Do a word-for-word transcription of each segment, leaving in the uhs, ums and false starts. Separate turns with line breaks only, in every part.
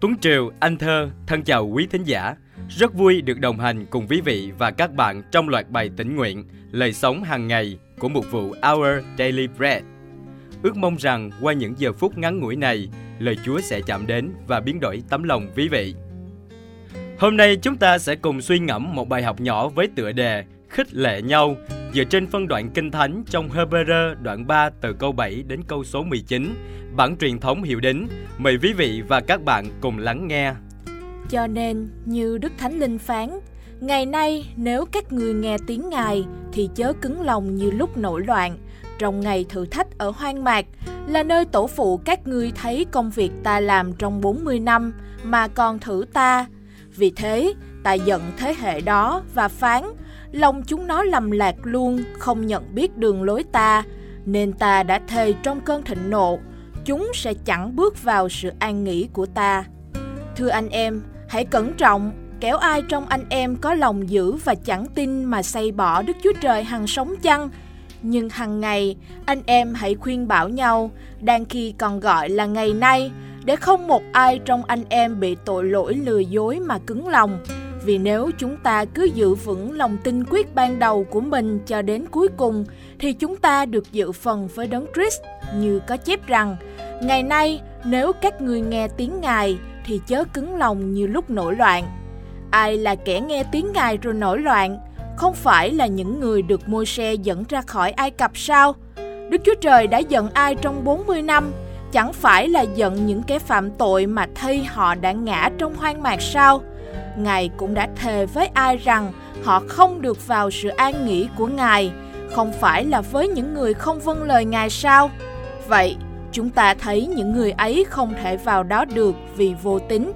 Tuấn Triều, anh Thơ, thân chào quý thính giả. Rất vui được đồng hành cùng quý vị và các bạn trong loạt bài tĩnh nguyện lời sống hàng ngày của mục vụ Our Daily Bread. Ước mong rằng qua những giờ phút ngắn ngủi này, lời Chúa sẽ chạm đến và biến đổi tấm lòng quý vị. Hôm nay chúng ta sẽ cùng suy ngẫm một bài học nhỏ với tựa đề Khích lệ nhau dựa trên phân đoạn Kinh Thánh trong Hê-bơ-rơ đoạn ba từ câu bảy đến câu số mười chín, bản truyền thống Hiệu Đính. Mời quý vị và các bạn cùng lắng nghe.
Cho nên, như Đức Thánh Linh phán, ngày nay nếu các ngươi nghe tiếng Ngài thì chớ cứng lòng như lúc nổi loạn, trong ngày thử thách ở hoang mạc, là nơi tổ phụ các ngươi thấy công việc ta làm trong bốn mươi năm mà còn thử ta. Vì thế, ta giận thế hệ đó và phán, lòng chúng nó lầm lạc luôn, không nhận biết đường lối ta, nên ta đã thề trong cơn thịnh nộ, chúng sẽ chẳng bước vào sự an nghỉ của ta. Thưa anh em, hãy cẩn trọng, kẻo ai trong anh em có lòng dữ và chẳng tin mà xây bỏ Đức Chúa Trời hằng sống chăng? Nhưng hằng ngày, anh em hãy khuyên bảo nhau, đang khi còn gọi là ngày nay, để không một ai trong anh em bị tội lỗi lừa dối mà cứng lòng. Vì nếu chúng ta cứ giữ vững lòng tin quyết ban đầu của mình cho đến cuối cùng, thì chúng ta được dự phần với Đấng Christ, như có chép rằng, ngày nay nếu các ngươi nghe tiếng Ngài thì chớ cứng lòng như lúc nổi loạn. Ai là kẻ nghe tiếng Ngài rồi nổi loạn? Không phải là những người được Môi-se dẫn ra khỏi Ai Cập sao? Đức Chúa Trời đã giận ai trong bốn mươi năm? Chẳng phải là giận những kẻ phạm tội mà thay họ đã ngã trong hoang mạc sao? Ngài cũng đã thề với ai rằng họ không được vào sự an nghỉ của Ngài, không phải là với những người không vâng lời Ngài sao? Vậy, chúng ta thấy những người ấy không thể vào đó được vì vô tín.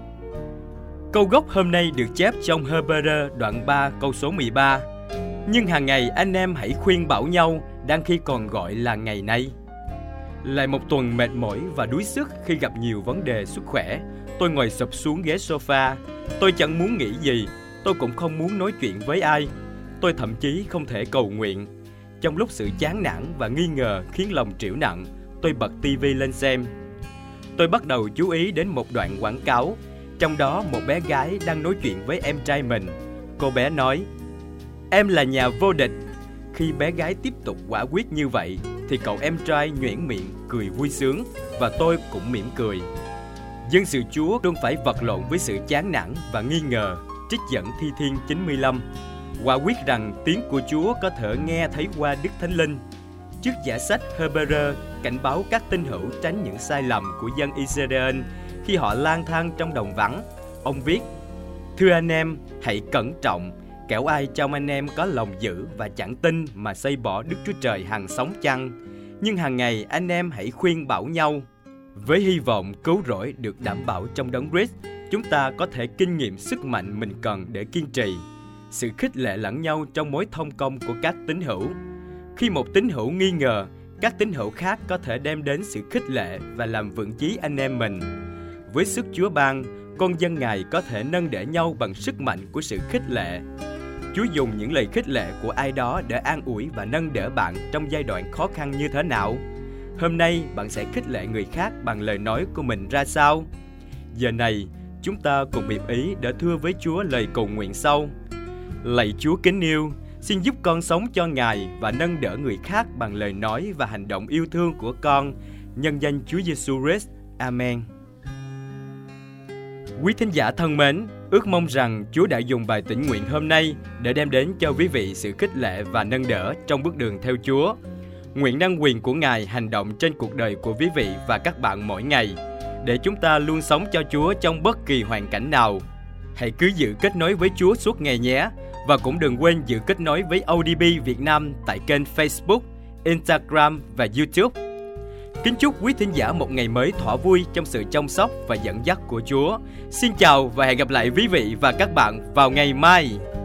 Câu gốc hôm nay được chép trong Hê-bơ-rơ đoạn ba câu số mười ba. Nhưng hàng ngày anh em hãy khuyên bảo nhau, đang khi còn gọi là ngày nay. Lại một tuần mệt mỏi và đuối sức khi gặp nhiều vấn đề sức khỏe, tôi ngồi sụp xuống ghế sofa. Tôi chẳng muốn nghĩ gì, tôi cũng không muốn nói chuyện với ai. Tôi thậm chí không thể cầu nguyện. Trong lúc sự chán nản và nghi ngờ khiến lòng trĩu nặng, tôi bật tivi lên xem. Tôi bắt đầu chú ý đến một đoạn quảng cáo. Trong đó một bé gái đang nói chuyện với em trai mình. Cô bé nói, em là nhà vô địch. Khi bé gái tiếp tục quả quyết như vậy, thì cậu em trai nhoẻn miệng cười vui sướng, và tôi cũng mỉm cười. Dân sự Chúa luôn phải vật lộn với sự chán nản và nghi ngờ. Trích dẫn Thi Thiên chín mươi lăm. Quả quyết rằng tiếng của Chúa có thể nghe thấy qua Đức Thánh Linh. Trước giả sách Hê-bơ-rơ cảnh báo các tín hữu tránh những sai lầm của dân Israel khi họ lang thang trong đồng vắng. Ông viết, thưa anh em, hãy cẩn trọng, kẻo ai trong anh em có lòng dữ và chẳng tin mà xây bỏ Đức Chúa Trời hằng sống chăng. Nhưng hàng ngày anh em hãy khuyên bảo nhau. Với hy vọng cứu rỗi được đảm bảo trong Đấng Christ, chúng ta có thể kinh nghiệm sức mạnh mình cần để kiên trì. Sự khích lệ lẫn nhau trong mối thông công của các tín hữu. Khi một tín hữu nghi ngờ, các tín hữu khác có thể đem đến sự khích lệ và làm vững chí anh em mình. Với sức Chúa ban, con dân Ngài có thể nâng đỡ nhau bằng sức mạnh của sự khích lệ. Chúa dùng những lời khích lệ của ai đó để an ủi và nâng đỡ bạn trong giai đoạn khó khăn như thế nào? Hôm nay bạn sẽ khích lệ người khác bằng lời nói của mình ra sao? Giờ này, chúng ta cùng hiệp ý để thưa với Chúa lời cầu nguyện sau. Lạy Chúa kính yêu, xin giúp con sống cho Ngài và nâng đỡ người khác bằng lời nói và hành động yêu thương của con. Nhân danh Chúa Giêsu Christ. Amen. Quý thính giả thân mến, ước mong rằng Chúa đã dùng bài tĩnh nguyện hôm nay để đem đến cho quý vị sự khích lệ và nâng đỡ trong bước đường theo Chúa. Nguyện năng quyền của Ngài hành động trên cuộc đời của quý vị và các bạn mỗi ngày, để chúng ta luôn sống cho Chúa trong bất kỳ hoàn cảnh nào. Hãy cứ giữ kết nối với Chúa suốt ngày nhé, và cũng đừng quên giữ kết nối với ô đê bê Việt Nam tại kênh Facebook, Instagram và YouTube. Kính chúc quý thính giả một ngày mới thỏa vui trong sự chăm sóc và dẫn dắt của Chúa. Xin chào và hẹn gặp lại quý vị và các bạn vào ngày mai.